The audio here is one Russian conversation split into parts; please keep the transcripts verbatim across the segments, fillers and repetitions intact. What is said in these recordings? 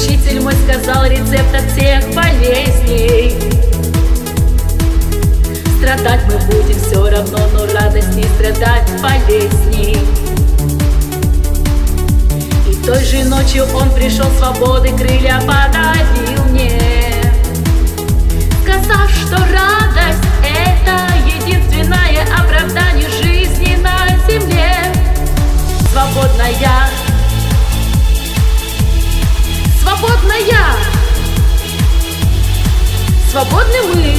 Учитель мой сказал рецепт от всех болезней. Страдать мы будем все равно, но радостней страдать болезней. И той же ночью он пришел, свободы крылья подарил мне, сказав, что радость — это единственное оправдание жизни на земле. Свободная, свободная, свободны мы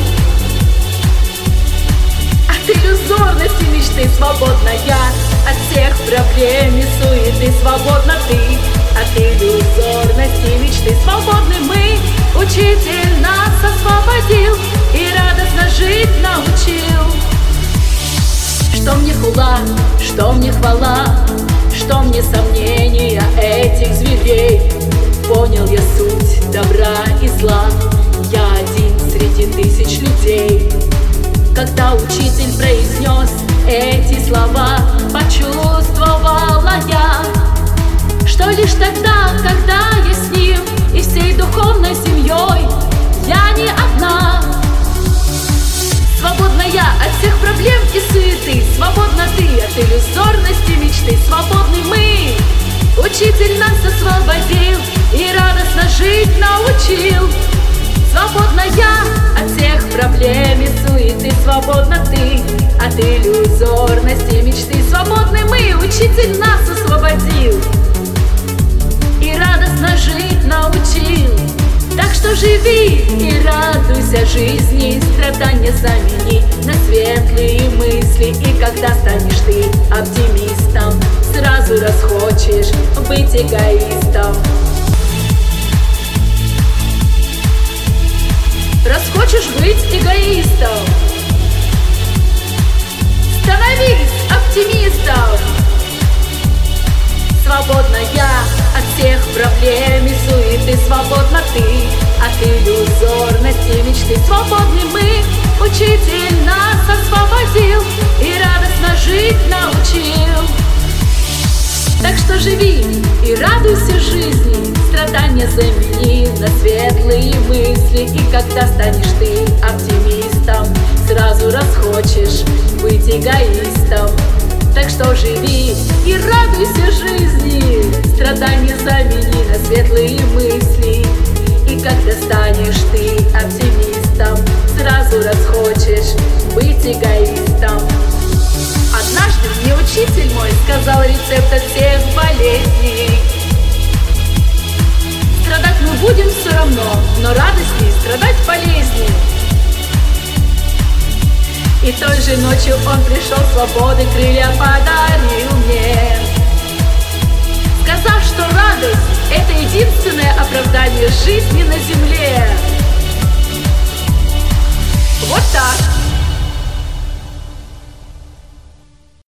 от иллюзорности мечты. Свободная от всех проблем и суеты. Свободна ты от иллюзорности мечты. Свободны мы, учитель нас освободил и радостно жить научил. Что мне хула, что мне хвала, что мне сомнения этих зверей. Понял я суть добра и зла, я один среди тысяч людей. Когда учитель произнес эти слова, почувствовала я, что лишь тогда, когда я с ним и всей духовной семьей, я не одна. Свободная от всех проблем и суеты. Свободна ты от иллюзорности мечты. Свободны мы, учитель нас освободил и радостно жить научил. Свободная от всех проблем и суеты. Свободна ты от иллюзорности мечты. Свободны мы, учитель нас освободил и радостно жить научил. Так что живи и радуйся жизни, страдания замени на светлые мысли. И когда станешь ты оптимистом, сразу расхочешь быть эгоистом. Расхочешь быть эгоистом, становись оптимистом. Свободная от всех проблем и суеты. Свободна ты от иллюзорности мечты. Свободны мы, учитель нас освободил и радостно жить научил. Так что живи и радуйся жизни, страдания замени на светлые мысли. И когда станешь ты оптимистом, сразу расхочешь быть эгоистом. Так что живи и радуйся жизни, страдания замени на светлые мысли. И когда станешь ты оптимистом, сразу расхочешь быть эгоистом. Однажды мне учитель мой сказал рецепт от всех болезней. Страдать мы будем все равно, но радостней страдать полезней. И той же ночью он пришел, свободы крылья подарил мне, сказав, что радость — это единственное оправдание жизни на земле. Вот так.